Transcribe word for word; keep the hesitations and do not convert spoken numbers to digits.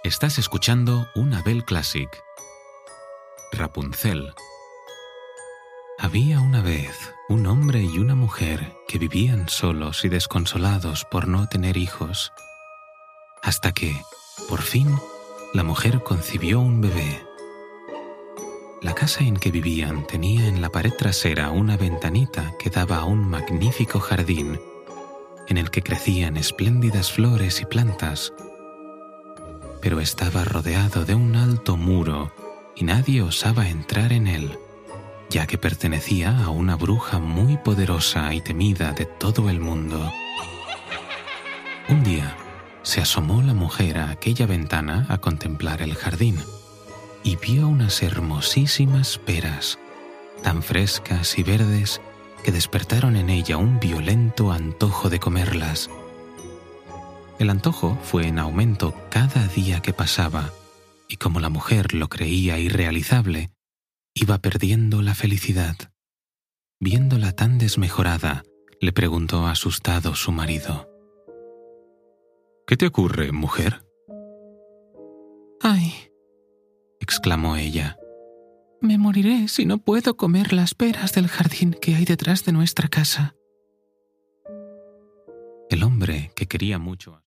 Estás escuchando una Bell Classic. Rapunzel. Había una vez un hombre y una mujer que vivían solos y desconsolados por no tener hijos, hasta que, por fin, la mujer concibió un bebé. La casa en que vivían tenía en la pared trasera una ventanita que daba a un magnífico jardín en el que crecían espléndidas flores y plantas, pero estaba rodeado de un alto muro y nadie osaba entrar en él, ya que pertenecía a una bruja muy poderosa y temida de todo el mundo. Un día se asomó la mujer a aquella ventana a contemplar el jardín y vio unas hermosísimas peras, tan frescas y verdes que despertaron en ella un violento antojo de comerlas. El antojo fue en aumento cada día que pasaba, y como la mujer lo creía irrealizable, iba perdiendo la felicidad. Viéndola tan desmejorada, le preguntó asustado su marido: «¿Qué te ocurre, mujer?» «¡Ay!», exclamó ella. «Me moriré si no puedo comer las peras del jardín que hay detrás de nuestra casa». El hombre, que quería mucho